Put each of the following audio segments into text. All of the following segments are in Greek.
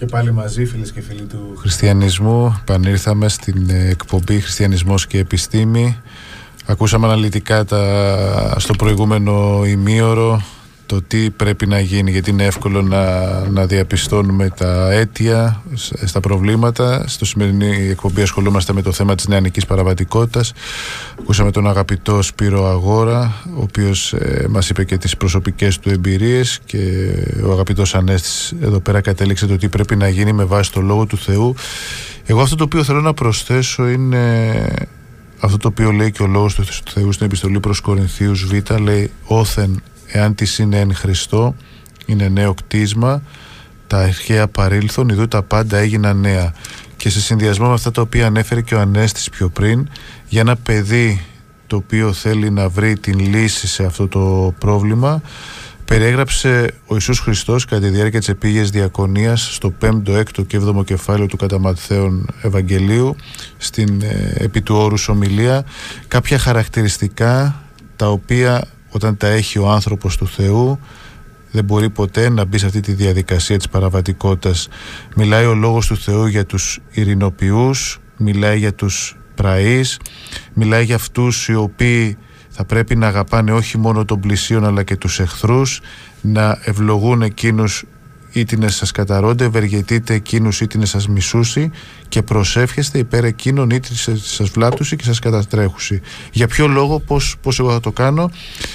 Και πάλι μαζί, φίλες και φίλοι του χριστιανισμού, επανήλθαμε στην εκπομπή Χριστιανισμός και Επιστήμη. Ακούσαμε αναλυτικά στο προηγούμενο ημίωρο το τι πρέπει να γίνει, γιατί είναι εύκολο να διαπιστώνουμε τα αίτια στα προβλήματα. Στο σημερινή εκπομπή ασχολούμαστε με το θέμα της νεανικής παραβατικότητας. Ακούσαμε τον αγαπητό Σπύρο Αγόρα, ο οποίος μας είπε και τις προσωπικές του εμπειρίες, και ο αγαπητός Ανέστης εδώ πέρα κατέληξε το τι πρέπει να γίνει με βάση το Λόγο του Θεού. Εγώ αυτό το οποίο θέλω να προσθέσω είναι αυτό το οποίο λέει και ο Λόγος του Θεού στην επιστολή προς Κορινθίους Β. Λέει: «Όθεν εάν της είναι εν Χριστώ, είναι νέο κτίσμα, τα αρχαία παρήλθον, ιδού τα πάντα έγιναν νέα». Και σε συνδυασμό με αυτά τα οποία ανέφερε και ο Ανέστης πιο πριν, για ένα παιδί το οποίο θέλει να βρει την λύση σε αυτό το πρόβλημα, περιέγραψε ο Ιησούς Χριστός κατά τη διάρκεια της επίγειας διακονίας στο 5ο, 6ο και 7ο κεφάλαιο του κατά Ματθαίον Ευαγγελίου, στην επί του όρους ομιλία, κάποια χαρακτηριστικά τα οποία όταν τα έχει ο άνθρωπος του Θεού δεν μπορεί ποτέ να μπει σε αυτή τη διαδικασία της παραβατικότητας. Μιλάει ο Λόγος του Θεού για τους ειρηνοποιούς, μιλάει για τους πραείς, μιλάει για αυτούς οι οποίοι θα πρέπει να αγαπάνε όχι μόνο τον πλησίον αλλά και τους εχθρούς, να ευλογούν εκείνους είτε να σας καταρώνται, ευεργετείτε εκείνους είτε να σας μισούσι, και προσεύχεστε υπέρ εκείνων είτε σας βλάπτουσι και σας κατατρέχουσι. Για ποιο λόγο, πώς εγώ θα το κάνω?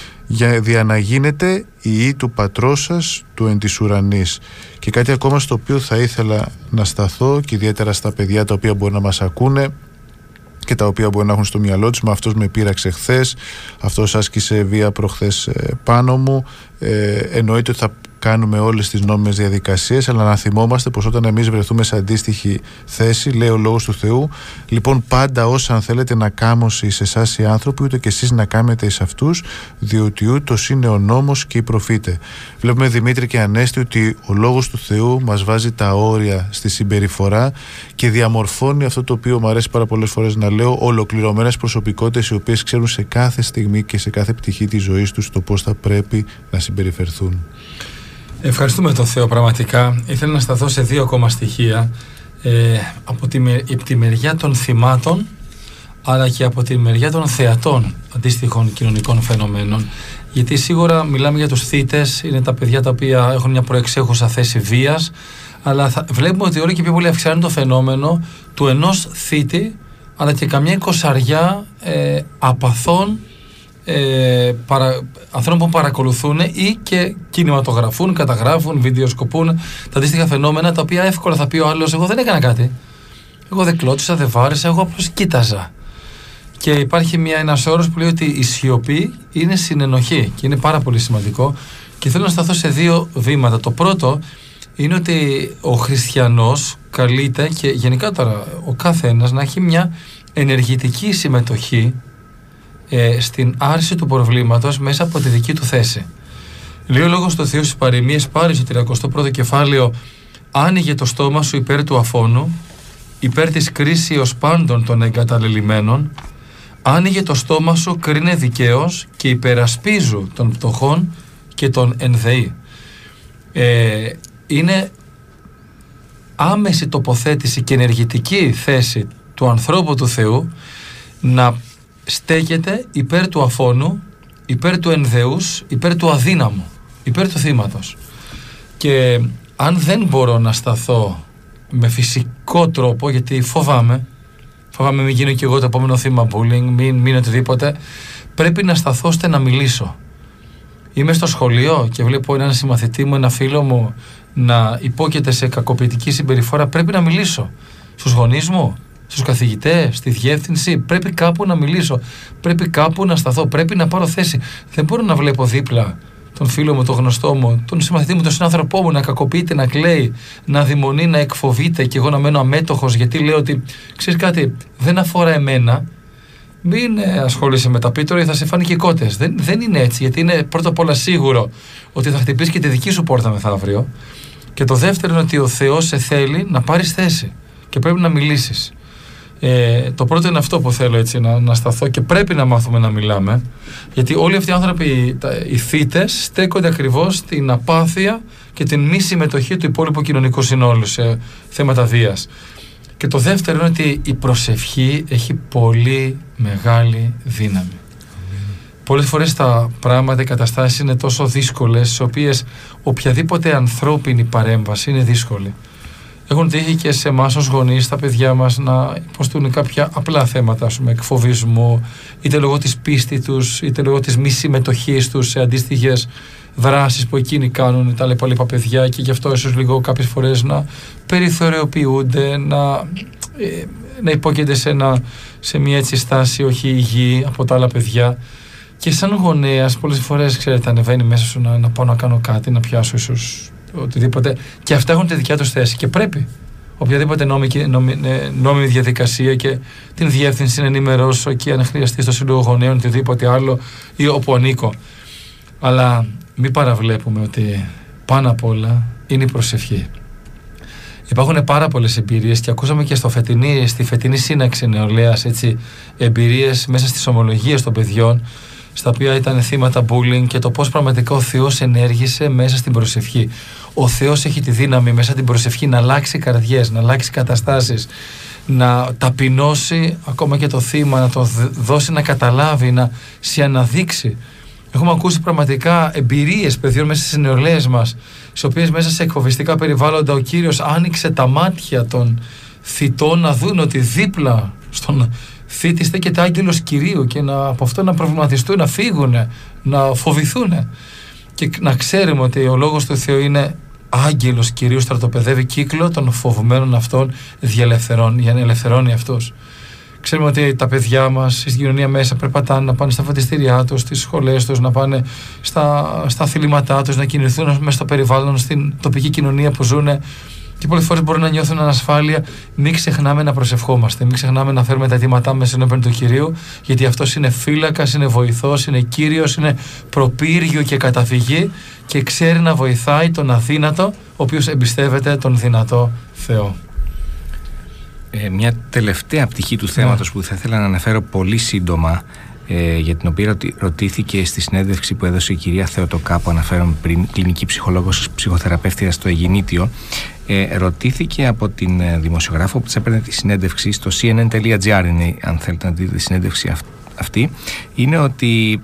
Για να γίνετε ιοί του πατρός σας του εν της ουρανής. Και κάτι ακόμα στο οποίο θα ήθελα να σταθώ, και ιδιαίτερα στα παιδιά τα οποία μπορεί να μας ακούνε και τα οποία μπορεί να έχουν στο μυαλό τους: «Μα αυτός με πείραξε χθες, αυτός άσκησε βία προχθές πάνω μου». Εννοείται ότι θα κάνουμε όλες τις νόμιμες διαδικασίες, αλλά να θυμόμαστε πως όταν εμείς βρεθούμε σε αντίστοιχη θέση, λέει ο Λόγος του Θεού, λοιπόν πάντα όσα αν θέλετε να κάμωση εις εσάς οι άνθρωποι, ούτε και εσείς να κάμετε εις αυτούς, διότι ούτως είναι ο νόμος και οι προφήτε. Βλέπουμε, Δημήτρη και Ανέστη, ότι ο Λόγος του Θεού μας βάζει τα όρια στη συμπεριφορά και διαμορφώνει αυτό το οποίο μου αρέσει πάρα πολλές φορές να λέω, ολοκληρωμένες προσωπικότητες οι οποίες ξέρουν σε κάθε στιγμή και σε κάθε πτυχή της ζωής τους το πώς θα πρέπει να συμπεριφερθούν. Ευχαριστούμε τον Θεό πραγματικά. Ήθελα να σταθώ σε δύο ακόμα στοιχεία, από τη μεριά των θυμάτων αλλά και από τη μεριά των θεατών αντίστοιχων κοινωνικών φαινομένων, γιατί σίγουρα μιλάμε για τους θύτες, είναι τα παιδιά τα οποία έχουν μια προεξέχουσα θέση βίας, αλλά βλέπουμε ότι όλο και πιο πολύ αυξάνει το φαινόμενο του ενός θύτη αλλά και καμιά εικοσαριά απαθών ανθρώπων που παρακολουθούν ή και κινηματογραφούν, καταγράφουν, βιντεοσκοπούν τα αντίστοιχα φαινόμενα, τα οποία εύκολα θα πει ο άλλος: «Εγώ δεν έκανα κάτι, εγώ δεν κλώτησα, δεν βάρεσα, εγώ απλώς κοίταζα». Και υπάρχει ένας όρος που λέει ότι η σιωπή είναι συνενοχή, και είναι πάρα πολύ σημαντικό, και θέλω να σταθώ σε δύο βήματα. Το πρώτο είναι ότι ο χριστιανός καλείται, και γενικά τώρα ο κάθε ένας, να έχει μια ενεργητική συμμετοχή στην άρση του προβλήματος μέσα από τη δική του θέση. Λέει ο Λόγος του Θεού στις Παροιμίες, πάλι στο 31ο κεφάλαιο: «Άνοιγε το στόμα σου υπέρ του αφώνου, υπέρ της κρίσεως πάντων των εγκαταλελειμμένων. Άνοιγε το στόμα σου, κρίνε δικαίως, και υπερασπίζου των πτωχών και των ενδεή». Είναι άμεση τοποθέτηση και ενεργητική θέση του ανθρώπου του Θεού να στέκεται υπέρ του αφώνου, υπέρ του ενδεούς, υπέρ του αδύναμου, υπέρ του θύματος. Και αν δεν μπορώ να σταθώ με φυσικό τρόπο, γιατί φοβάμαι μην γίνω και εγώ το επόμενο θύμα bullying, μην οτιδήποτε, πρέπει να σταθώ ώστε να μιλήσω. Είμαι στο σχολείο και βλέπω έναν συμμαθητή μου, ένα φίλο μου να υπόκειται σε κακοποιητική συμπεριφορά, πρέπει να μιλήσω. Στους γονείς μου, στους καθηγητές, στη διεύθυνση, πρέπει κάπου να μιλήσω, πρέπει κάπου να σταθώ, πρέπει να πάρω θέση. Δεν μπορώ να βλέπω δίπλα τον φίλο μου, τον γνωστό μου, τον συμμαθητή μου, τον συνάνθρωπό μου να κακοποιείται, να κλαίει, να αδειμονεί, να εκφοβείται, και εγώ να μένω αμέτωχος, γιατί λέω ότι ξέρεις κάτι, δεν αφορά εμένα, μην ασχολείσαι με τα πίτωρα, θα σε φάνε και κότες. Δεν είναι έτσι, γιατί είναι πρώτα απ' όλα σίγουρο ότι θα χτυπήσει και τη δική σου πόρτα μεθαύριο. Και το δεύτερο είναι ότι ο Θεός σε θέλει να πάρεις θέση και πρέπει να μιλήσεις. Το πρώτο είναι αυτό που θέλω έτσι να σταθώ και πρέπει να μάθουμε να μιλάμε, γιατί όλοι αυτοί οι άνθρωποι, οι θύτες, στέκονται ακριβώς στην απάθεια και την μη συμμετοχή του υπόλοιπου κοινωνικού συνόλου σε θέματα βίας. Και το δεύτερο είναι ότι η προσευχή έχει πολύ μεγάλη δύναμη. Πολλές φορές τα πράγματα, οι καταστάσεις είναι τόσο δύσκολες, στις οποίες οποιαδήποτε ανθρώπινη παρέμβαση είναι δύσκολη. Έχουν τύχει και σε εμάς ως γονείς, στα παιδιά μας, να υποστούν κάποια απλά θέματα, ας πούμε, εκφοβισμού, είτε λόγω της πίστη τους, είτε λόγω της μη συμμετοχής τους σε αντίστοιχες δράσεις που εκείνοι κάνουν, τα λοιπά παιδιά, και γι' αυτό ίσως λίγο κάποιες φορές να περιθωριοποιούνται, να υπόκειται σε μια έτσι στάση όχι υγιή από τα άλλα παιδιά. Και σαν γονέας, πολλές φορές, ξέρετε, ανεβαίνει μέσα σου να πάω να κάνω κάτι, να πιάσω ίσως οτιδήποτε. Και αυτά έχουν τη δικιά τους θέση και πρέπει. Οποιαδήποτε νόμιμη διαδικασία και την διεύθυνση να ενημερώσω και αν χρειαστεί στο Σύλλογο Γονέων, οτιδήποτε άλλο ή όπου ανήκω. Αλλά μην παραβλέπουμε ότι πάνω απ' όλα είναι η προσευχή. Υπάρχουν πάρα πολλές εμπειρίες και ακούσαμε και στη φετινή σύναξη νεολαίας εμπειρίες μέσα στις ομολογίες των παιδιών, στα οποία ήταν θύματα bullying, και το πώς πραγματικά ο Θεός ενέργησε μέσα στην προσευχή. Ο Θεός έχει τη δύναμη μέσα στην προσευχή να αλλάξει καρδιές, να αλλάξει καταστάσεις, να ταπεινώσει ακόμα και το θύμα, να το δώσει να καταλάβει, να σε αναδείξει. Έχουμε ακούσει πραγματικά εμπειρίες παιδιών μέσα στις νεολαίες μας, στις οποίες μέσα σε εκφοβιστικά περιβάλλοντα ο Κύριος άνοιξε τα μάτια των θητών να δουν ότι δίπλα στον θήτη στέκεται άγγελος Κυρίου, και από αυτό να προβληματιστούν, να φύγουν, να φοβηθούν. Και να ξέρουμε ότι ο λόγος του Θεού είναι άγγελος Κυρίου, στρατοπεδεύει κύκλο των φοβουμένων αυτών διαλευθερών, για να ελευθερώνει αυτούς. Ξέρουμε ότι τα παιδιά μας στην κοινωνία μέσα περπατάνε, να πάνε στα φροντιστήριά τους, στις σχολές τους, να πάνε στα αθλήματά τους, να κινηθούν μέσα στο περιβάλλον, στην τοπική κοινωνία που ζουν. Και πολλές φορές μπορούν να νιώθουν ανασφάλεια. Μην ξεχνάμε να προσευχόμαστε. Μην ξεχνάμε να φέρουμε τα αιτήματά μας ενώπιον του Κυρίου, γιατί αυτός είναι φύλακας, είναι βοηθός, είναι Κύριος, είναι προπύργιο και καταφυγή, και ξέρει να βοηθάει τον αδύνατο, ο οποίος εμπιστεύεται τον δυνατό Θεό. Μια τελευταία πτυχή του θέματος που θα ήθελα να αναφέρω πολύ σύντομα, για την οποία ρωτήθηκε στη συνέντευξη που έδωσε η κυρία Θεοτοκά, που αναφέρομαι πριν, κλινική ψυχολόγος, ψυχοθεραπεύτρια στο ρωτήθηκε από την δημοσιογράφο που της έπαιρνε τη συνέντευξη στο cnn.gr, είναι, αν θέλετε να δείτε τη συνέντευξη αυτή, είναι ότι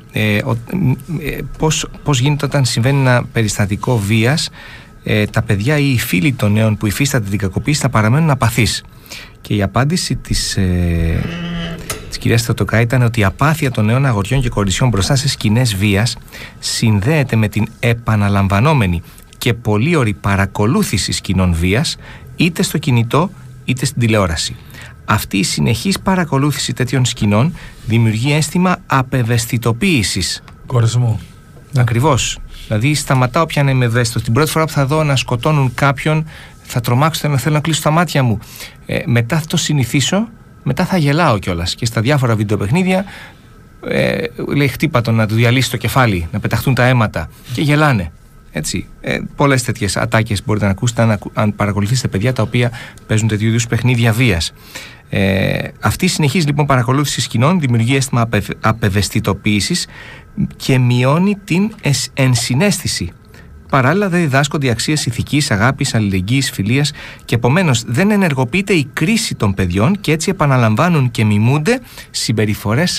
πώς γίνεται όταν συμβαίνει ένα περιστατικό βίας, τα παιδιά ή οι φίλοι των νέων που υφίσταται την κακοποίηση θα παραμένουν απαθείς. Και η απάντηση της κυρίας Θεοτοκά ήταν ότι η απάθεια των νέων αγοριών και κοριτσιών μπροστά σε σκηνές βίας συνδέεται με την επαναλαμβανόμενη και πολύωρη παρακολούθηση σκηνών βίας, είτε στο κινητό είτε στην τηλεόραση. Αυτή η συνεχής παρακολούθηση τέτοιων σκηνών δημιουργεί αίσθημα απευαισθητοποίησης. Κορεσμού. Ακριβώς. Δηλαδή σταματάω πια να είμαι ευαίσθητος. Την πρώτη φορά που θα δω να σκοτώνουν κάποιον θα τρομάξω, θα θέλω να κλείσω τα μάτια μου. Μετά θα το συνηθίσω, μετά θα γελάω κιόλας. Και στα διάφορα βιντεοπαιχνίδια λέει χτύπα τον να του διαλύσει το κεφάλι, να πεταχτούν τα αίματα, και γελάνε. Έτσι. Πολλές τέτοιες ατάκες μπορείτε να ακούσετε αν παρακολουθήσετε παιδιά τα οποία παίζουν τέτοιου είδους παιχνίδια βίας. Αυτή η συνεχής λοιπόν παρακολούθηση σκηνών δημιουργεί αίσθημα απευαισθητοποίησης και μειώνει την ενσυναίσθηση. Παράλληλα, δεν διδάσκονται οι αξίες ηθικής, αγάπης, αλληλεγγύης, φιλίας, και επομένως δεν ενεργοποιείται η κρίση των παιδιών και έτσι επαναλαμβάνουν και μιμούνται συμπεριφορές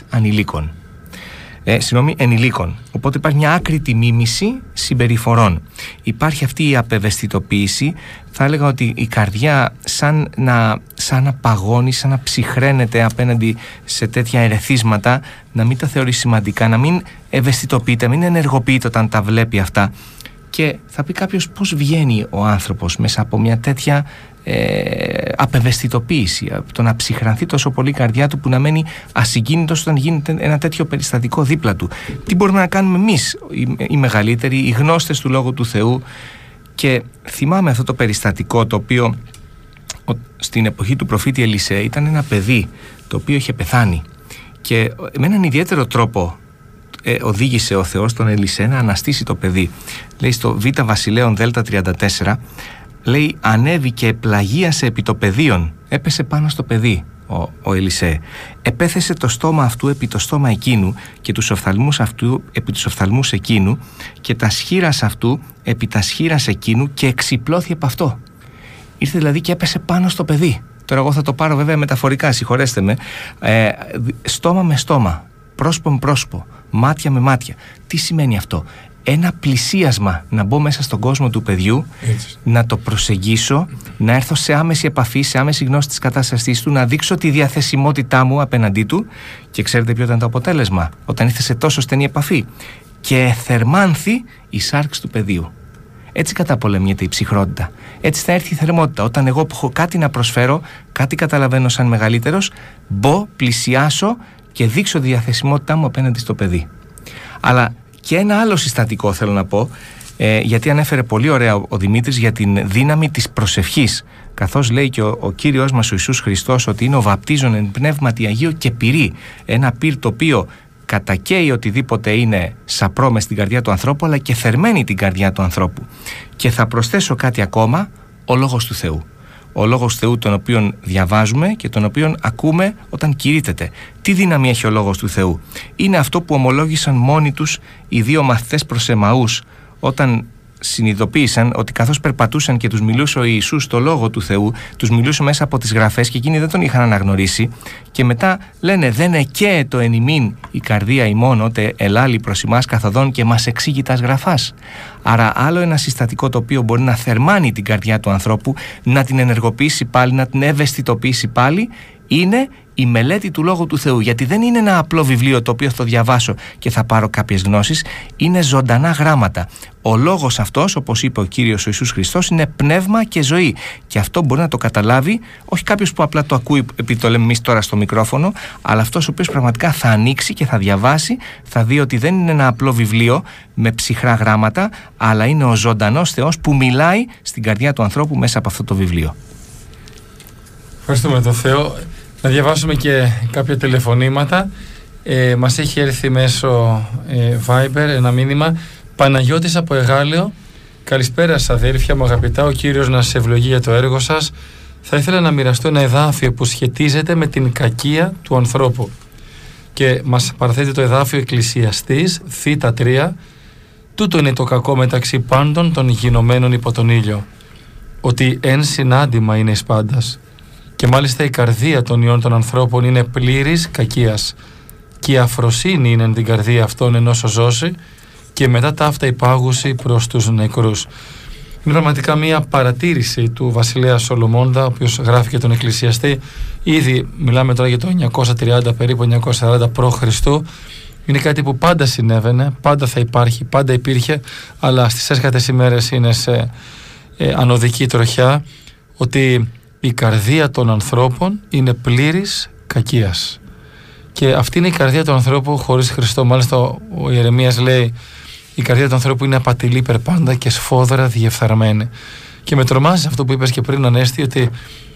ενηλίκων. Οπότε υπάρχει μια άκρητη μίμηση συμπεριφορών. Υπάρχει αυτή η απευαισθητοποίηση. Θα έλεγα ότι η καρδιά σαν να παγώνει, σαν να ψυχραίνεται απέναντι σε τέτοια ερεθίσματα, να μην τα θεωρεί σημαντικά, να μην ευαισθητοποιείται, να μην ενεργοποιείται όταν τα βλέπει αυτά. Και θα πει κάποιος, πώς βγαίνει ο άνθρωπος μέσα από μια τέτοια απευαισθητοποίηση, από το να ψυχρανθεί τόσο πολύ η καρδιά του που να μένει ασυγκίνητος όταν γίνεται ένα τέτοιο περιστατικό δίπλα του. Τι μπορούμε να κάνουμε εμείς οι μεγαλύτεροι, οι γνώστες του Λόγου του Θεού? Και θυμάμαι αυτό το περιστατικό, το οποίο στην εποχή του προφήτη Ελισέ ήταν ένα παιδί το οποίο είχε πεθάνει, και με έναν ιδιαίτερο τρόπο οδήγησε ο Θεός τον Ελισέ να αναστήσει το παιδί. Λέει στο Β Βασιλέων Δέλτα 34, λέει, ανέβηκε, πλαγίασε επί το πεδίον, έπεσε πάνω στο παιδί. ο Ελισέ. Επέθεσε το στόμα αυτού επί το στόμα εκείνου και τους οφθαλμούς αυτού επί τους οφθαλμούς εκείνου και τα σχήρας αυτού επί τα σχήρας εκείνου και εξυπλώθη επ' αυτό. Ήρθε δηλαδή και έπεσε πάνω στο παιδί. Τώρα εγώ θα το πάρω βέβαια μεταφορικά, συγχωρέστε με. Στόμα με στόμα, πρόσωπο με πρόσωπο, μάτια με μάτια. Τι σημαίνει αυτό? Ένα πλησίασμα, να μπω μέσα στον κόσμο του παιδιού, έτσι, να το προσεγγίσω, να έρθω σε άμεση επαφή, σε άμεση γνώση της κατάστασής του, να δείξω τη διαθεσιμότητά μου απέναντί του. Και ξέρετε ποιο ήταν το αποτέλεσμα? Όταν ήρθε σε τόσο στενή επαφή και θερμάνθη η σάρξη του παιδιού. Έτσι καταπολεμιέται η ψυχρότητα. Έτσι θα έρθει η θερμότητα. Όταν εγώ έχω κάτι να προσφέρω, κάτι καταλαβαίνω σαν μεγαλύτερος, μπω, πλησιάσω και δείξω τη διαθεσιμότητά μου απέναντι στο παιδί. Αλλά και ένα άλλο συστατικό θέλω να πω, γιατί ανέφερε πολύ ωραία ο Δημήτρης για την δύναμη της προσευχής, καθώς λέει και ο Κύριος μας ο Ιησούς Χριστός ότι είναι ο βαπτίζων εν πνεύματι Αγίο και πυρί, ένα πυρ το οποίο κατακαίει οτιδήποτε είναι σαπρό μες στην καρδιά του ανθρώπου, αλλά και θερμαίνει την καρδιά του ανθρώπου. Και θα προσθέσω κάτι ακόμα, ο Λόγος του Θεού. Ο Λόγος του Θεού τον οποίον διαβάζουμε και τον οποίον ακούμε όταν κηρύττεται. Τι δύναμη έχει ο Λόγος του Θεού? Είναι αυτό που ομολόγησαν μόνοι τους οι δύο μαθητές προς Εμαούς όταν συνειδητοποίησαν ότι καθώς περπατούσαν και τους μιλούσε ο Ιησούς το Λόγο του Θεού, τους μιλούσε μέσα από τις γραφές και εκείνοι δεν τον είχαν αναγνωρίσει, και μετά λένε «Δεν εκαίε το εν ημίν η καρδία ημών ότε ελάλη προς ημάς καθοδόν και μας εξήγει τας γραφάς». Άρα άλλο ένα συστατικό το οποίο μπορεί να θερμάνει την καρδιά του ανθρώπου, να την ενεργοποιήσει πάλι, να την ευαισθητοποιήσει πάλι, είναι η μελέτη του Λόγου του Θεού. Γιατί δεν είναι ένα απλό βιβλίο το οποίο θα το διαβάσω και θα πάρω κάποιες γνώσεις, είναι ζωντανά γράμματα. Ο Λόγος αυτός, όπως είπε ο Κύριος ο Ιησούς Χριστός, είναι πνεύμα και ζωή. Και αυτό μπορεί να το καταλάβει όχι κάποιος που απλά το ακούει επειδή το λέμε εμείς τώρα στο μικρόφωνο, αλλά αυτός ο οποίος πραγματικά θα ανοίξει και θα διαβάσει, θα δει ότι δεν είναι ένα απλό βιβλίο με ψυχρά γράμματα, αλλά είναι ο ζωντανός Θεός που μιλάει στην καρδιά του ανθρώπου μέσα από αυτό το βιβλίο. Ευχαριστούμε τον Θεό. Να διαβάσουμε και κάποια τηλεφωνήματα. Μας έχει έρθει μέσω Viber ένα μήνυμα. Παναγιώτης από Εγάλεο. Καλησπέρα σας αδέρφια μου αγαπητά. Ο Κύριος να σε ευλογεί για το έργο σας. Θα ήθελα να μοιραστώ ένα εδάφιο που σχετίζεται με την κακία του ανθρώπου. Και μας παραθέτει το εδάφιο Εκκλησιαστής Θ' 3. Τούτο είναι το κακό μεταξύ πάντων των γινωμένων υπό τον ήλιο, ότι εν συνάντημα είναι εις πάντας. Και μάλιστα η καρδία των ιών των ανθρώπων είναι πλήρης κακίας, και η αφροσύνη είναι εν την καρδία αυτών ενός ζώσει, και μετά ταύτα υπάγουση προς τους νεκρούς. Είναι πραγματικά μια παρατήρηση του βασιλέα Σολομώντα, ο οποίος γράφει και τον Εκκλησιαστή. Ήδη μιλάμε τώρα για το 930 περίπου 940 π.Χ. Είναι κάτι που πάντα συνέβαινε, πάντα θα υπάρχει, πάντα υπήρχε, αλλά στις έσχατες ημέρες είναι σε ανωδική τροχιά, ότι η καρδία των ανθρώπων είναι πλήρης κακίας. Και αυτή είναι η καρδία του ανθρώπου χωρίς Χριστό. Μάλιστα ο Ιερεμίας λέει η καρδία του ανθρώπου είναι απατηλή περπάντα και σφόδρα διεφθαρμένη. Και με τρομάζει αυτό που είπες και πριν, Ανέστη, ότι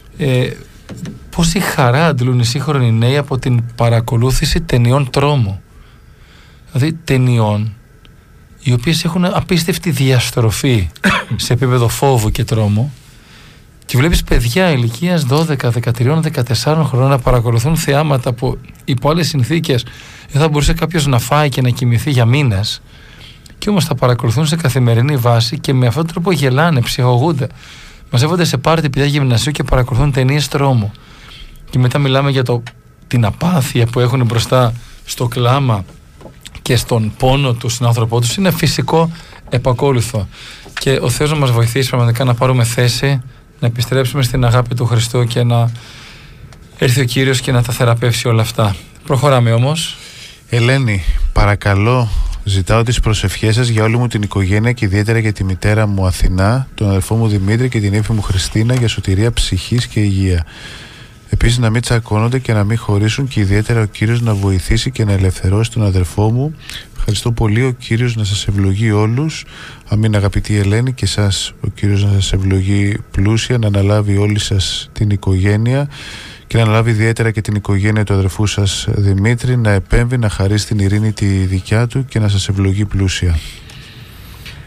πόση χαρά αντλούν οι σύγχρονοι νέοι από την παρακολούθηση ταινιών τρόμου. Δηλαδή ταινιών οι οποίες έχουν απίστευτη διαστροφή σε επίπεδο φόβου και τρόμου. Και βλέπεις παιδιά ηλικίας 12, 13, 14 χρονών να παρακολουθούν θεάματα που υπό άλλες συνθήκες δεν θα μπορούσε κάποιος να φάει και να κοιμηθεί για μήνες, και όμως τα παρακολουθούν σε καθημερινή βάση και με αυτόν τον τρόπο γελάνε, ψυχογούνται. Μαζεύονται σε πάρτι παιδιά γυμνασίου και παρακολουθούν ταινίες τρόμου. Και μετά μιλάμε για την απάθεια που έχουν μπροστά στο κλάμα και στον πόνο του συνάνθρωπό τους. Είναι φυσικό επακόλουθο. Και ο Θεός να μας βοηθήσει πραγματικά να πάρουμε θέση, να επιστρέψουμε στην αγάπη του Χριστού και να έρθει ο Κύριος και να τα θεραπεύσει όλα αυτά. Προχωράμε όμως. Ελένη, παρακαλώ, ζητάω τις προσευχές σας για όλη μου την οικογένεια και ιδιαίτερα για τη μητέρα μου Αθηνά, τον αδελφό μου Δημήτρη και την ύφη μου Χριστίνα, για σωτηρία ψυχής και υγεία. Επίσης να μην τσακώνονται και να μην χωρίσουν, και ιδιαίτερα ο Κύριος να βοηθήσει και να ελευθερώσει τον αδελφό μου. Ευχαριστώ πολύ, ο Κύριος να σας ευλογεί όλους. Αμήν αγαπητή Ελένη, και εσάς ο Κύριος να σας ευλογεί πλούσια, να αναλάβει όλη σας την οικογένεια και να αναλάβει ιδιαίτερα και την οικογένεια του αδερφού σας Δημήτρη, να επέμβει, να χαρίσει την ειρήνη τη δικιά του και να σας ευλογεί πλούσια.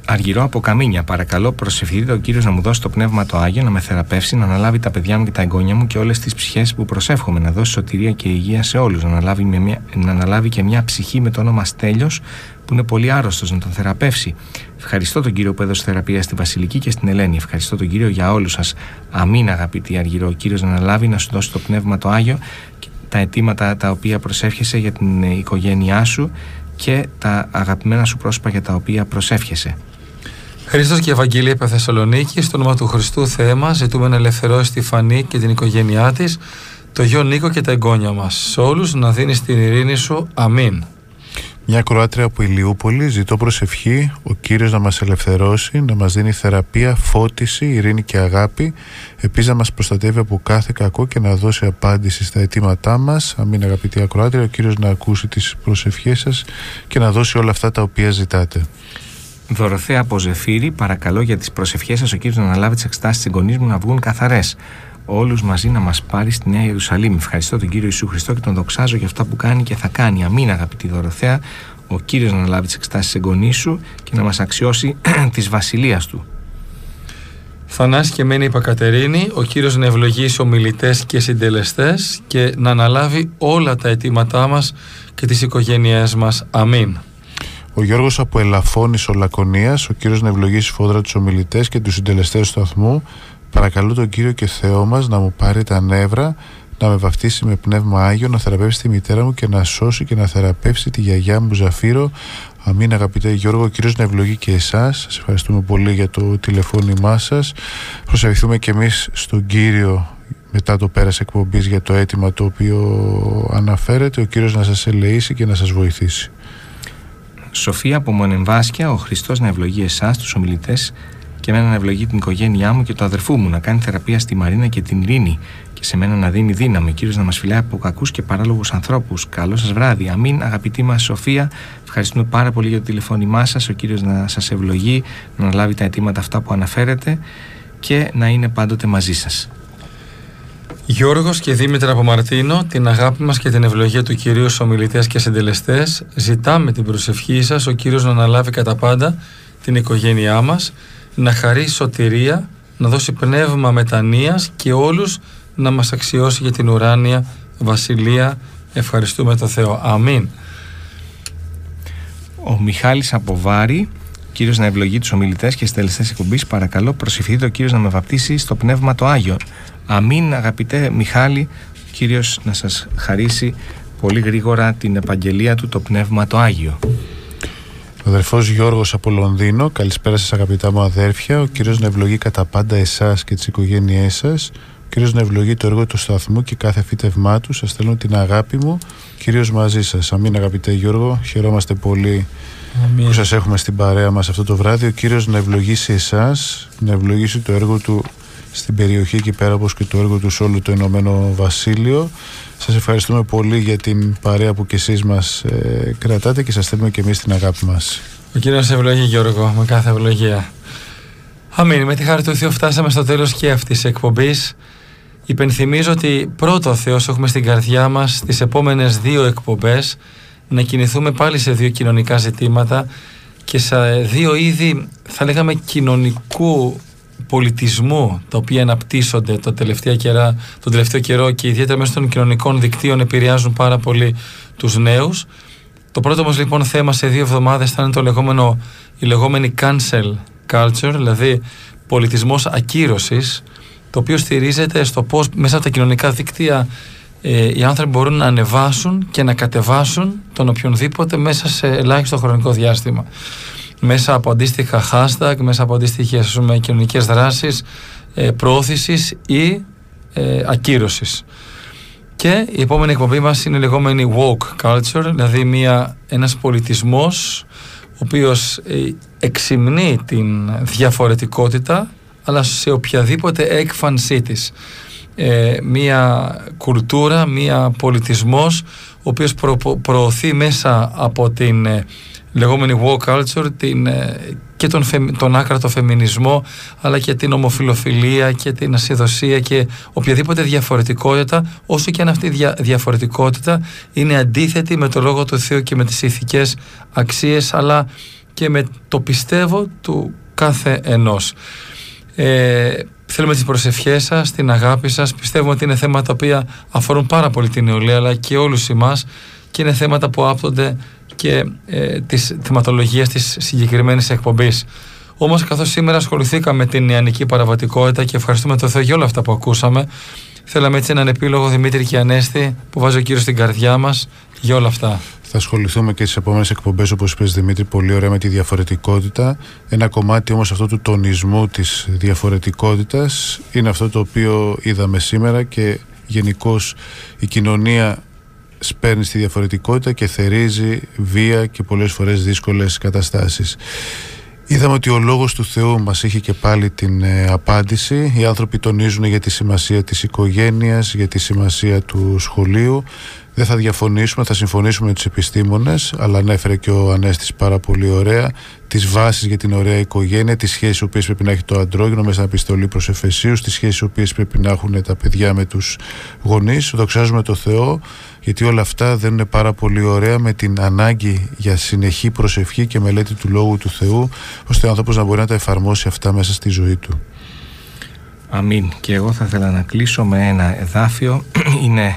Αργυρό από Καμίνια, παρακαλώ προσευχηθείτε ο Κύριος να μου δώσει το Πνεύμα το Άγιο, να με θεραπεύσει, να αναλάβει τα παιδιά μου και τα εγγόνια μου και όλες τις ψυχές που προσεύχομαι, να δώσει σωτηρία και υγεία σε όλους, να αναλάβει και μια ψυχή με το όνομα Στέλιος που είναι πολύ άρρωστος, να τον θεραπεύσει. Ευχαριστώ τον Κύριο που έδωσε θεραπεία στη Βασιλική και στην Ελένη. Ευχαριστώ τον Κύριο για όλους σας. Αμήν, αγαπητή Αργυρό. Ο Κύριος να αναλάβει, να σου δώσει το Πνεύμα το Άγιο, τα αιτήματα τα οποία προσεύχεσαι για την οικογένειά σου και τα αγαπημένα σου πρόσωπα για τα οποία προσεύχεσαι. Χριστός και Ευαγγελία επ' Θεσσαλονίκη, στο όνομα του Χριστού Θεέ μας, ζητούμε να ελευθερώσει τη Φανή και την οικογένειά της, το γιο Νίκο και τα εγγόνια μας. Σε όλους να δίνεις την ειρήνη σου. Αμήν. Μια Κροάτρια από Ηλιούπολη, ζητώ προσευχή, ο Κύριος να μας ελευθερώσει, να μας δίνει θεραπεία, φώτιση, ειρήνη και αγάπη, επίσης να μας προστατεύει από κάθε κακό και να δώσει απάντηση στα αιτήματά μας. Αμήν, αγαπητή Ακροάτρια, ο Κύριος να ακούσει τις προσευχές σας και να δώσει όλα αυτά τα οποία ζητάτε. Δωροθέα από Ζεφύρη, παρακαλώ για τις προσευχές σας ο Κύριος να αναλάβει τις εξετάσεις της εγγονής μου να βγουν καθαρές. Όλους μαζί να μας πάρει στη Νέα Ιερουσαλήμ. Ευχαριστώ τον Κύριο Ιησού Χριστό και τον δοξάζω για αυτά που κάνει και θα κάνει. Αμήν, αγαπητή Δωροθέα. Ο Κύριος να αναλάβει τις εξετάσεις της εγγονής σου και να μας αξιώσει της βασιλείας του. Θανάση και Μένη Πακατερίνη, ο Κύριος να ευλογήσει ομιλητές και συντελεστές και να αναλάβει όλα τα αιτήματά μας και τις οικογένειές μας. Αμήν. Ο Γιώργος από Ελαφώνης Λακωνίας, ο Κύριος να ευλογήσει φόδρα τους ομιλητές και τους συντελεστές του σταθμού. Παρακαλώ τον Κύριο και Θεό μας να μου πάρει τα νεύρα, να με βαφτίσει με Πνεύμα Άγιο, να θεραπεύσει τη μητέρα μου και να σώσει και να θεραπεύσει τη γιαγιά μου Ζαφύρο. Αμήν, αγαπητέ Γιώργο, ο Κύριος να ευλογεί και εσάς. Σας ευχαριστούμε πολύ για το τηλεφώνημά σας. Προσευχηθούμε και εμείς στον Κύριο μετά το πέρας εκπομπής για το αίτημα το οποίο αναφέρεται. Ο Κύριος να σας ελεήσει και να σας βοηθήσει. Σοφία από Μονεμβάσκια, ο Χριστός να ευλογεί εσάς, τους ομιλητές, και εμένα να ευλογεί την οικογένειά μου και το αδερφού μου, να κάνει θεραπεία στη Μαρίνα και την Ειρήνη και σε μένα να δίνει δύναμη. Ο Κύριος να μας φυλάει από κακούς και παράλογους ανθρώπους. Καλό σας βράδυ. Αμήν, αγαπητή μας Σοφία. Ευχαριστούμε πάρα πολύ για το τηλεφώνημά σας. Ο Κύριος να σας ευλογεί, να αναλάβει τα αιτήματα αυτά που αναφέρετε και να είναι πάντοτε μαζί σας. Γιώργος και Δήμητρα από Μαρτίνο, την αγάπη μας και την ευλογία του Κυρίου στους ομιλητές και συντελεστές. Ζητάμε την προσευχή σας, ο Κύριος να αναλάβει κατά πάντα την οικογένειά μας, να χαρίσει σωτηρία, να δώσει πνεύμα μετανοίας και όλους να μας αξιώσει για την ουράνια βασιλεία. Ευχαριστούμε τον Θεό. Αμήν. Ο Μιχάλης από Βάρη, Κύριος να ευλογεί τους ομιλητές και συντελεστές εκπομπής. Παρακαλώ προσευχηθείτε ο Κύριος να με βαπτίσει στο Πνεύμα το Άγιο. Αμήν, αγαπητέ Μιχάλη, Κύριος να σας χαρίσει πολύ γρήγορα την επαγγελία του, το Πνεύμα το Άγιο. Ο αδερφός Γιώργος από Λονδίνο, καλησπέρα σας αγαπητά μου αδέρφια. Ο Κύριος να ευλογεί κατά πάντα εσάς και τις οικογένειές σας. Ο Κύριος να ευλογεί το έργο του σταθμού και κάθε φύτευμά του. Σας στέλνω την αγάπη μου. Κύριος μαζί σας. Αμήν, αγαπητέ Γιώργο. Χαιρόμαστε πολύ που σας έχουμε στην παρέα μας αυτό το βράδυ. Ο Κύριος να ευλογήσει εσάς, να ευλογήσει το έργο του στην περιοχή εκεί πέρα, όπως και το έργο του σε όλο το Ηνωμένο Βασίλειο. Σας ευχαριστούμε πολύ για την παρέα που και εσείς μας κρατάτε και σας στέλνουμε και εμείς την αγάπη μας. Ο Κύριος ευλογεί, Γιώργο, με κάθε ευλογία. Αμήν. Με τη χάρη του Θεού φτάσαμε στο τέλος και αυτής της εκπομπής. Υπενθυμίζω ότι πρώτο Θεός έχουμε στην καρδιά μας στις επόμενες 2 εκπομπές να κινηθούμε πάλι σε 2 κοινωνικά ζητήματα και σε 2 είδη, θα λέγαμε, κοινωνικού πολιτισμού, τα οποία αναπτύσσονται τον τελευταίο καιρό και ιδιαίτερα μέσω των κοινωνικών δικτύων επηρεάζουν πάρα πολύ τους νέους. Το πρώτο μας λοιπόν θέμα σε 2 εβδομάδες θα είναι η λεγόμενη cancel culture, δηλαδή πολιτισμός ακύρωσης, το οποίο στηρίζεται στο πώς μέσα από τα κοινωνικά δίκτυα οι άνθρωποι μπορούν να ανεβάσουν και να κατεβάσουν τον οποιονδήποτε μέσα σε ελάχιστο χρονικό διάστημα. Μέσα από αντίστοιχα hashtag, μέσα από αντίστοιχες κοινωνικές δράσεις προώθησης ή ακύρωσης. Και η επόμενη εκπομπή μας είναι η λεγόμενη woke culture, δηλαδή ένας πολιτισμός ο οποίος εξυμνεί την διαφορετικότητα αλλά σε οποιαδήποτε έκφανσή της. Μία κουλτούρα, μία πολιτισμός ο οποίος προωθεί μέσα από την λεγόμενη woke culture και τον άκρατο φεμινισμό, αλλά και την ομοφιλοφιλία και την ασυδοσία και οποιαδήποτε διαφορετικότητα, όσο και αν αυτή η διαφορετικότητα είναι αντίθετη με το Λόγο του Θεού και με τις ηθικές αξίες, αλλά και με το πιστεύω του κάθε ενός. Θέλουμε τις προσευχές σας, την αγάπη σας. Πιστεύουμε ότι είναι θέματα τα οποία αφορούν πάρα πολύ την νεολαία αλλά και όλους εμάς, και είναι θέματα που άπτονται και της θεματολογίας της συγκεκριμένης εκπομπής. Όμως, καθώς σήμερα ασχοληθήκαμε με την νεανική παραβατικότητα και ευχαριστούμε τον Θεό για όλα αυτά που ακούσαμε, θέλαμε έτσι έναν επίλογο, Δημήτρη και Ανέστη, που βάζει ο Κύριος στην καρδιά μας για όλα αυτά. Θα ασχοληθούμε και στις επόμενες εκπομπές, όπως είπες Δημήτρη, πολύ ωραία με τη διαφορετικότητα. Ένα κομμάτι όμως αυτό του τονισμού της διαφορετικότητας είναι αυτό το οποίο είδαμε σήμερα, και γενικώς η κοινωνία σπέρνει στη διαφορετικότητα και θερίζει βία και πολλές φορές δύσκολες καταστάσεις. Είδαμε ότι ο Λόγος του Θεού μας είχε και πάλι την απάντηση. Οι άνθρωποι τονίζουν για τη σημασία της οικογένειας, για τη σημασία του σχολείου. Δεν θα διαφωνήσουμε, θα συμφωνήσουμε με τους επιστήμονες, αλλά ανέφερε και ο Ανέστης πάρα πολύ ωραία τις βάσεις για την ωραία οικογένεια, τις σχέσεις οποίες πρέπει να έχει το αντρόγυνο μέσα στην επιστολή προς Εφεσίους, τις σχέσεις οποίες πρέπει να έχουν τα παιδιά με τους γονείς. Δοξάζουμε το Θεό, γιατί όλα αυτά δεν είναι πάρα πολύ ωραία, με την ανάγκη για συνεχή προσευχή και μελέτη του Λόγου του Θεού, ώστε ο άνθρωπος να μπορεί να τα εφαρμόσει αυτά μέσα στη ζωή του. Αμήν. Και εγώ θα ήθελα να κλείσω με ένα εδάφιο. Είναι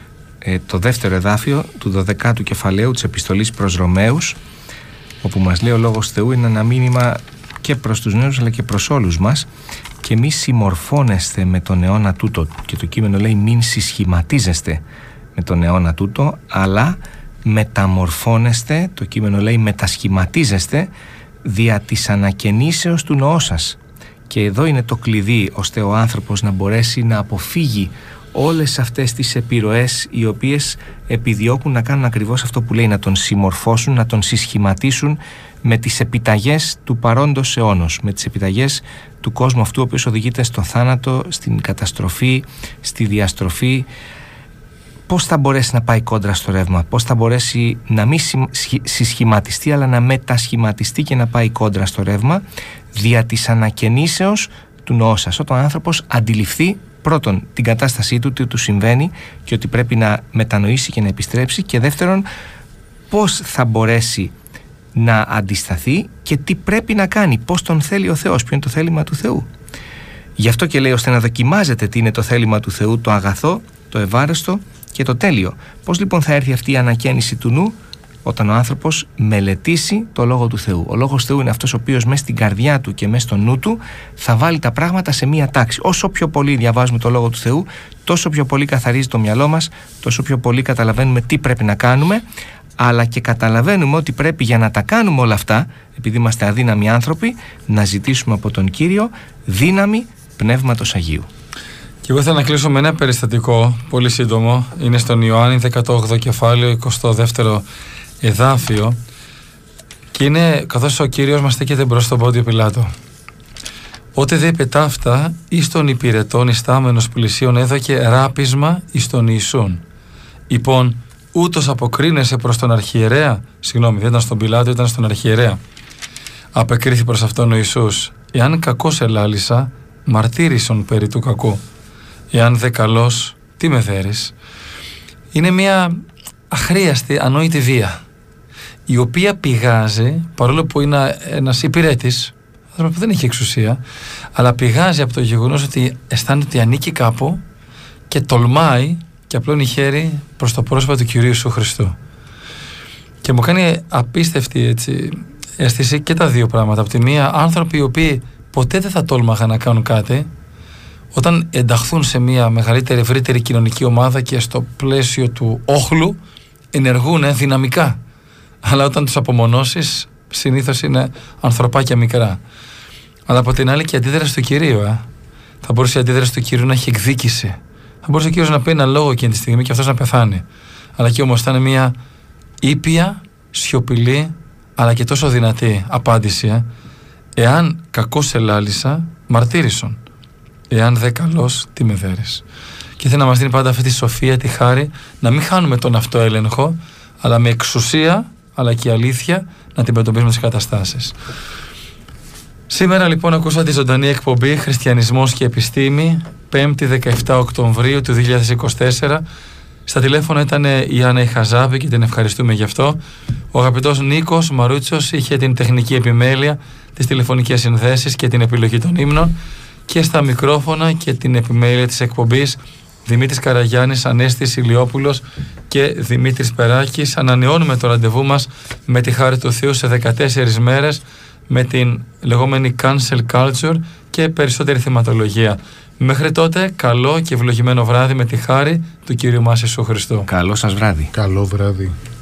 το δεύτερο εδάφιο του 12ου κεφαλαίου της επιστολής προς Ρωμαίους, όπου μας λέει ο Λόγος Θεού, είναι ένα μήνυμα και προς τους νέους αλλά και προς όλους μας. Και μη συμμορφώνεστε με τον αιώνα τούτο, και το κείμενο λέει μην συσχηματίζεστε με τον αιώνα τούτο, αλλά μεταμορφώνεστε, το κείμενο λέει μετασχηματίζεστε δια της ανακαινήσεως του νοός σας. Και εδώ είναι το κλειδί, ώστε ο άνθρωπος να μπορέσει να αποφύγει όλες αυτές τις επιρροές οι οποίες επιδιώκουν να κάνουν ακριβώς αυτό που λέει, να τον συμμορφώσουν, να τον συσχηματίσουν με τις επιταγές του παρόντος αιώνος, με τις επιταγές του κόσμου αυτού ο οποίος οδηγείται στο θάνατο, στην καταστροφή, στη διαστροφή. Πώς θα μπορέσει να πάει κόντρα στο ρεύμα, πώς θα μπορέσει να μην συσχηματιστεί αλλά να μετασχηματιστεί και να πάει κόντρα στο ρεύμα? Δια της ανακαινήσεως του νοός σας. Όταν ο άνθρωπος αντιληφθεί πρώτον την κατάστασή του, τι του συμβαίνει και ότι πρέπει να μετανοήσει και να επιστρέψει, και δεύτερον πώς θα μπορέσει να αντισταθεί και τι πρέπει να κάνει, πώς τον θέλει ο Θεός, ποιο είναι το θέλημα του Θεού. Γι' αυτό και λέει, ώστε να δοκιμάζετε τι είναι το θέλημα του Θεού, το αγαθό, το ευάρεστο και το τέλειο. Πώς λοιπόν θα έρθει αυτή η ανακαίνιση του νου? Όταν ο άνθρωπος μελετήσει το Λόγο του Θεού. Ο Λόγος του Θεού είναι αυτός ο οποίος μέσα στην καρδιά του και μέσα στο νου του θα βάλει τα πράγματα σε μία τάξη. Όσο πιο πολύ διαβάζουμε το Λόγο του Θεού, τόσο πιο πολύ καθαρίζει το μυαλό μας, τόσο πιο πολύ καταλαβαίνουμε τι πρέπει να κάνουμε, αλλά και καταλαβαίνουμε ότι πρέπει για να τα κάνουμε όλα αυτά, επειδή είμαστε αδύναμοι άνθρωποι, να ζητήσουμε από τον Κύριο δύναμη Πνεύματος Αγίου. Και εγώ θα να κλείσω με ένα περιστατικό πολύ σύντομο. Είναι στον Ιωάννη 18ο κεφάλαιο 22ο εδάφιο, και είναι καθώς ο Κύριος μας στέκεται μπρος στον Πόντιο Πιλάτο. Ότε δε είπε ταύτα, εις των υπηρετών ιστάμενος πλησίον έδωκε ράπισμα εις τον Ιησούν. Λοιπόν, ούτως αποκρίνεσαι προς τον αρχιερέα? Συγγνώμη, δεν ήταν στον Πιλάτο, ήταν στον αρχιερέα. Απεκρίθη προς αυτόν ο Ιησούς, εάν κακός ελάλησα, μαρτύρησον περί του κακού. Εάν δε καλός, τι με δέρεις? Είναι μια αχρίαστη, ανόητη βία, η οποία πηγάζει, παρόλο που είναι ένας υπηρέτης, άνθρωπος που δεν έχει εξουσία, αλλά πηγάζει από το γεγονός ότι αισθάνεται ότι ανήκει κάπου και τολμάει και απλώνει χέρι προς το πρόσωπο του Κυρίου Ιησού Χριστού. Και μου κάνει απίστευτη έτσι αίσθηση και τα δύο πράγματα. Από τη μία, άνθρωποι οι οποίοι ποτέ δεν θα τόλμαγαν να κάνουν κάτι, όταν ενταχθούν σε μια μεγαλύτερη, ευρύτερη κοινωνική ομάδα και στο πλαίσιο του όχλου, ενεργούν δυναμικά. Αλλά όταν τους απομονώσεις, συνήθως είναι ανθρωπάκια μικρά. Αλλά από την άλλη και η αντίδραση του Κυρίου. Θα μπορούσε η αντίδραση του Κυρίου να έχει εκδίκηση. Θα μπορούσε ο Κύριος να πει ένα λόγο εκείνη τη στιγμή και αυτός να πεθάνει. Αλλά εκεί όμως ήταν μια ήπια, σιωπηλή, αλλά και τόσο δυνατή απάντηση. Εάν κακώς ελάλησα, μαρτύρησον. Εάν δε καλός, τι με δέρεις? Και θέλει να μας δίνει πάντα αυτή τη σοφία, τη χάρη, να μην χάνουμε τον αυτοέλεγχο, αλλά με εξουσία, αλλά και αλήθεια, να την αντιμετωπίσουμε τις καταστάσεις. Σήμερα λοιπόν ακούσατε τη ζωντανή εκπομπή Χριστιανισμός και Επιστήμη, 5η 17 Οκτωβρίου του 2024. Στα τηλέφωνα ήταν η Άννα Χαζάβη και την ευχαριστούμε γι' αυτό. Ο αγαπητός Νίκος Μαρούτσος είχε την τεχνική επιμέλεια, τις τηλεφωνικές συνδέσεις και την επιλογή των ύμνων, και στα μικρόφωνα και την επιμέλεια της εκπομπής Δημήτρης Καραγιάννης, Ανέστης Ηλιόπουλος και Δημήτρης Περάκης. Ανανεώνουμε το ραντεβού μας με τη χάρη του Θεού σε 14 μέρες με την λεγόμενη cancel culture και περισσότερη θεματολογία. Μέχρι τότε, καλό και ευλογημένο βράδυ με τη χάρη του Κύριου μας Ιησού Χριστού. Καλό σας βράδυ. Καλό βράδυ.